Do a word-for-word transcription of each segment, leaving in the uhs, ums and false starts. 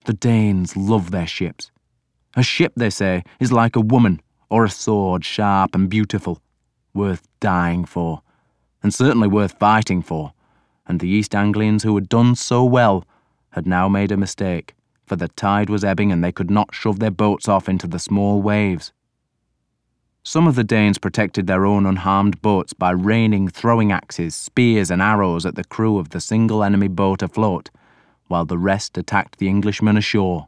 The Danes love their ships. A ship, they say, is like a woman or a sword, sharp and beautiful, worth dying for, and certainly worth fighting for. And the East Anglians, who had done so well, had now made a mistake, for the tide was ebbing and they could not shove their boats off into the small waves. Some of the Danes protected their own unharmed boats by raining throwing axes, spears and arrows at the crew of the single enemy boat afloat, while the rest attacked the Englishmen ashore.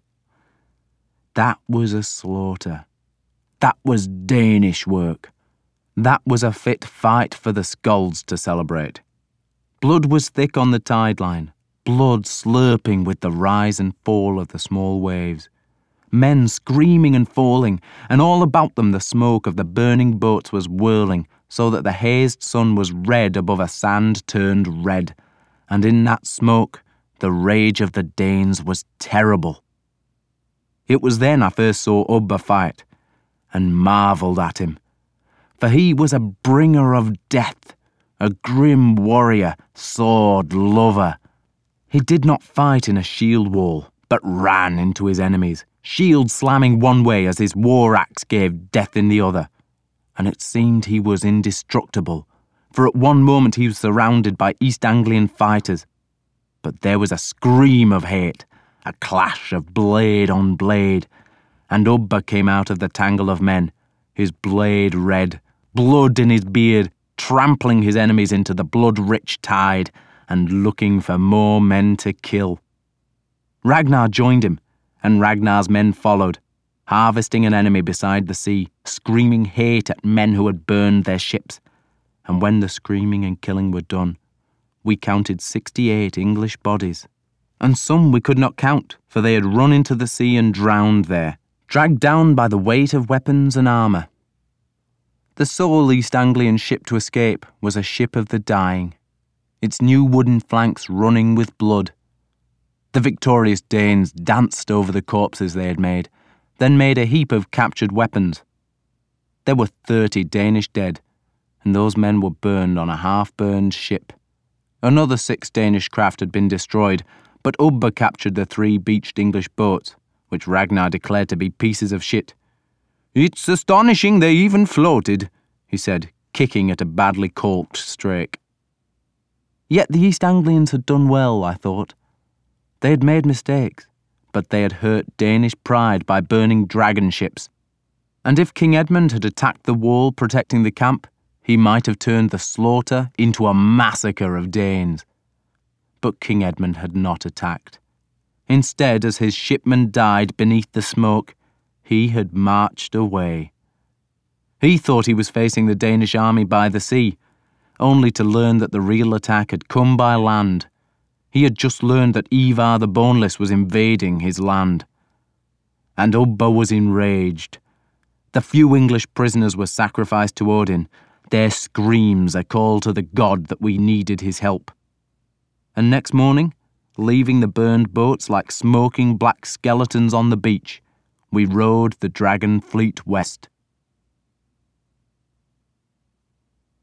That was a slaughter. That was Danish work. That was a fit fight for the skalds to celebrate. Blood was thick on the tide line, blood slurping with the rise and fall of the small waves. Men screaming and falling, and all about them the smoke of the burning boats was whirling, so that the hazed sun was red above a sand turned red, and in that smoke the rage of the Danes was terrible. It was then I first saw Ubba fight, and marvelled at him, for he was a bringer of death, a grim warrior, sword lover. He did not fight in a shield wall, but ran into his enemies, shield slamming one way as his war axe gave death in the other. And it seemed he was indestructible, for at one moment he was surrounded by East Anglian fighters. But there was a scream of hate, a clash of blade on blade, and Ubba came out of the tangle of men, his blade red, blood in his beard, trampling his enemies into the blood-rich tide, and looking for more men to kill. Ragnar joined him, and Ragnar's men followed, harvesting an enemy beside the sea, screaming hate at men who had burned their ships. And when the screaming and killing were done, we counted sixty-eight English bodies, and some we could not count, for they had run into the sea and drowned there, dragged down by the weight of weapons and armour. The sole East Anglian ship to escape was a ship of the dying, its new wooden flanks running with blood. The victorious Danes danced over the corpses they had made, then made a heap of captured weapons. There were thirty Danish dead, and those men were burned on a half-burned ship. Another six Danish craft had been destroyed, but Ubba captured the three beached English boats, which Ragnar declared to be pieces of shit. "It's astonishing they even floated," he said, kicking at a badly caulked strake. Yet the East Anglians had done well, I thought. They had made mistakes, but they had hurt Danish pride by burning dragon ships. And if King Edmund had attacked the wall protecting the camp, he might have turned the slaughter into a massacre of Danes. But King Edmund had not attacked. Instead, as his shipmen died beneath the smoke, he had marched away. He thought he was facing the Danish army by the sea, only to learn that the real attack had come by land. He had just learned that Ivar the Boneless was invading his land. And Ubba was enraged. The few English prisoners were sacrificed to Odin, their screams a call to the god that we needed his help. And next morning, leaving the burned boats like smoking black skeletons on the beach, we rowed the dragon fleet west.